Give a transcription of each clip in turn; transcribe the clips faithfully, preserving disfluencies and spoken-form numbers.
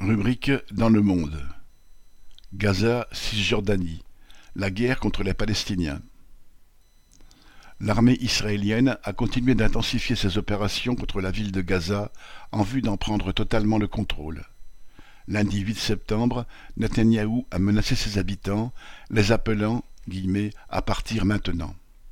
Rubrique dans le monde. Gaza, Cisjordanie. La guerre contre les Palestiniens. L'armée israélienne a continué d'intensifier ses opérations contre la ville de Gaza en vue d'en prendre totalement le contrôle. Lundi huit septembre, Netanyahou a menacé ses habitants, les appelant guillemets, à partir maintenant.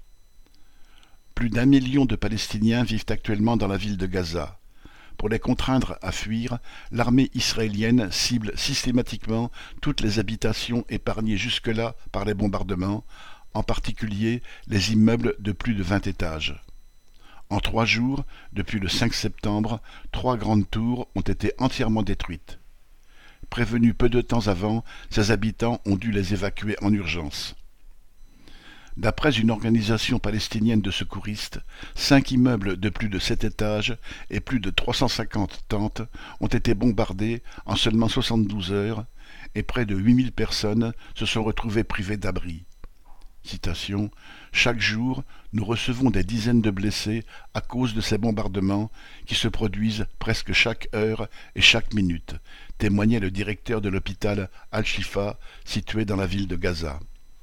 Plus d'un million de Palestiniens vivent actuellement dans la ville de Gaza. Pour les contraindre à fuir, l'armée israélienne cible systématiquement toutes les habitations épargnées jusque-là par les bombardements, en particulier les immeubles de plus de vingt étages. En trois jours, depuis le cinq septembre, trois grandes tours ont été entièrement détruites. Prévenus peu de temps avant, ces habitants ont dû les évacuer en urgence. D'après une organisation palestinienne de secouristes, cinq immeubles de plus de sept étages et plus de trois cent cinquante tentes ont été bombardés en seulement soixante-douze heures et près de huit mille personnes se sont retrouvées privées d'abri. Citation, « Chaque jour, nous recevons des dizaines de blessés à cause de ces bombardements qui se produisent presque chaque heure et chaque minute », témoignait le directeur de l'hôpital Al-Shifa situé dans la ville de Gaza.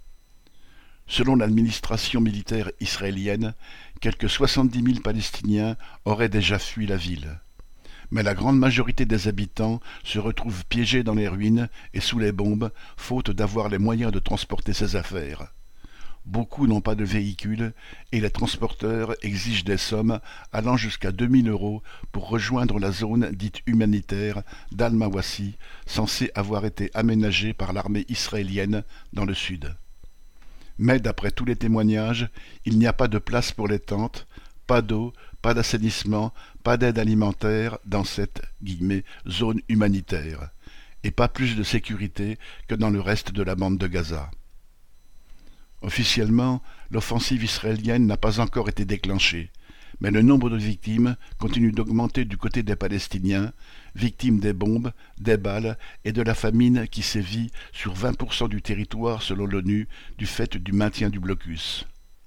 Selon l'administration militaire israélienne, quelques soixante-dix mille Palestiniens auraient déjà fui la ville. Mais la grande majorité des habitants se retrouvent piégés dans les ruines et sous les bombes, faute d'avoir les moyens de transporter ses affaires. Beaucoup n'ont pas de véhicule et les transporteurs exigent des sommes allant jusqu'à deux mille euros pour rejoindre la zone dite humanitaire d'Al-Mawassi, censée avoir été aménagée par l'armée israélienne dans le sud. Mais d'après tous les témoignages, il n'y a pas de place pour les tentes, pas d'eau, pas d'assainissement, pas d'aide alimentaire dans cette guillemets, zone humanitaire, et pas plus de sécurité que dans le reste de la bande de Gaza. Officiellement, l'offensive israélienne n'a pas encore été déclenchée, mais le nombre de victimes continue d'augmenter du côté des Palestiniens, victimes des bombes, des balles et de la famine qui sévit sur vingt pour cent du territoire selon l'ONU du fait du maintien du blocus.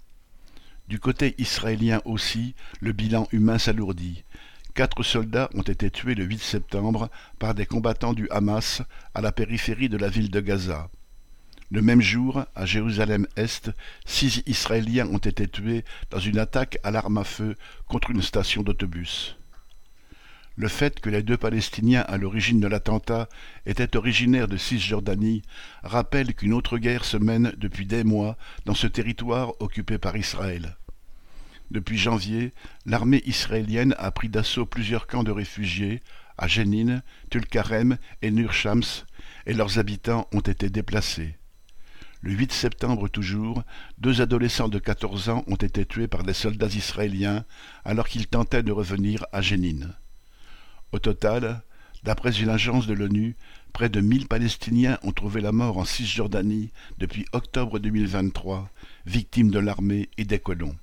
Du côté israélien aussi, le bilan humain s'alourdit. Quatre soldats ont été tués le huit septembre par des combattants du Hamas à la périphérie de la ville de Gaza. Le même jour, à Jérusalem-Est, six Israéliens ont été tués dans une attaque à l'arme à feu contre une station d'autobus. Le fait que les deux Palestiniens à l'origine de l'attentat étaient originaires de Cisjordanie rappelle qu'une autre guerre se mène depuis des mois dans ce territoire occupé par Israël. Depuis janvier, l'armée israélienne a pris d'assaut plusieurs camps de réfugiés à Jenin, Tulkarem et Nur Shams, et leurs habitants ont été déplacés. Le huit septembre toujours, deux adolescents de quatorze ans ont été tués par des soldats israéliens alors qu'ils tentaient de revenir à Jenin. Au total, d'après une agence de l'ONU, près de mille Palestiniens ont trouvé la mort en Cisjordanie depuis octobre deux mille vingt-trois, victimes de l'armée et des colons.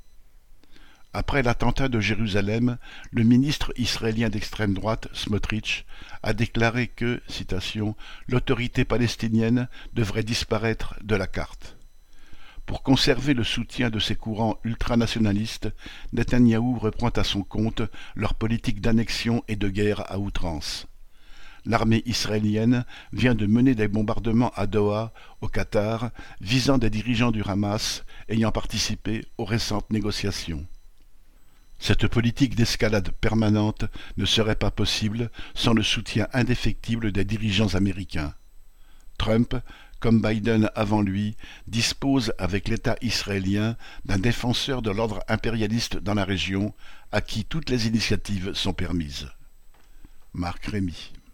Après l'attentat de Jérusalem, le ministre israélien d'extrême droite, Smotrich, a déclaré que, citation, « l'autorité palestinienne devrait disparaître de la carte ». Pour conserver le soutien de ces courants ultranationalistes, Netanyahou reprend à son compte leur politique d'annexion et de guerre à outrance. L'armée israélienne vient de mener des bombardements à Doha, au Qatar, visant des dirigeants du Hamas ayant participé aux récentes négociations. Cette politique d'escalade permanente ne serait pas possible sans le soutien indéfectible des dirigeants américains. Trump, comme Biden avant lui, dispose avec l'État israélien d'un défenseur de l'ordre impérialiste dans la région, à qui toutes les initiatives sont permises. Marc Rémy.